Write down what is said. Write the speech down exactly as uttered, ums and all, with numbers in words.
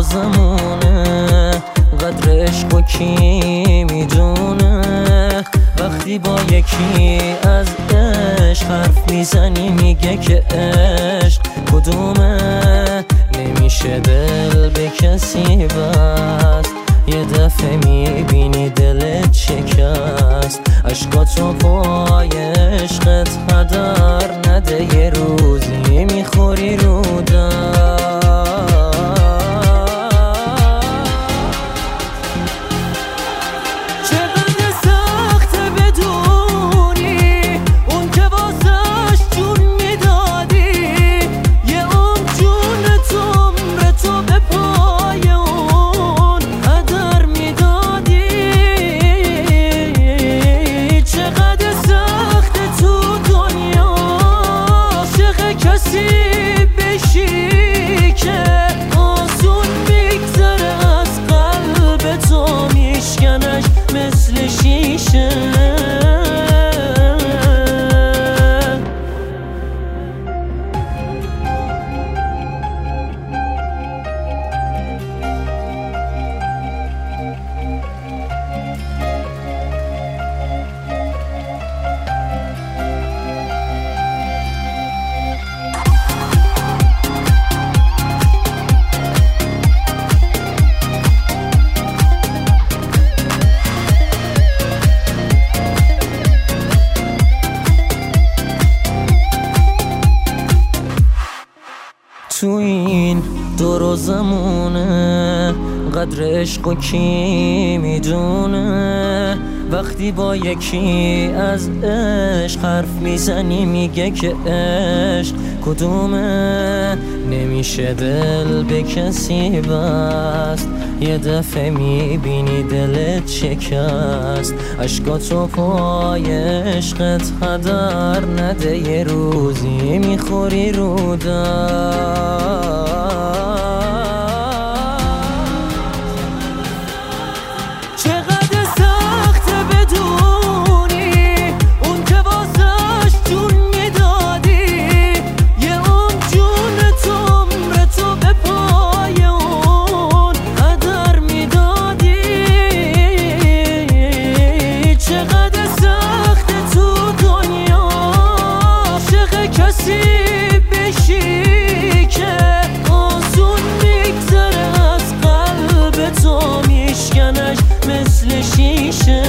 روزمونه، قدر عشق و کی میدونه. وقتی با یکی از عشق حرف میزنی میگه که عشق کدومه. نمیشه دل به کسی بست، یه دفعه میبینی دلت شکست. عشقاتو پای عشقت هدر نده، یه روزی میخوری رو در. مثل شیشه تو این دو روزمونه، قدر عشق و کی میدونه. وقتی با یکی از عشق حرف میزنی میگه که عشق کدومه. نمیشه دل به کسی بست، یه دفعه میبینی دلت شکست. عشقاتو پای عشقت هدر نده، یه روزی میخوری رو در. مثل شیشه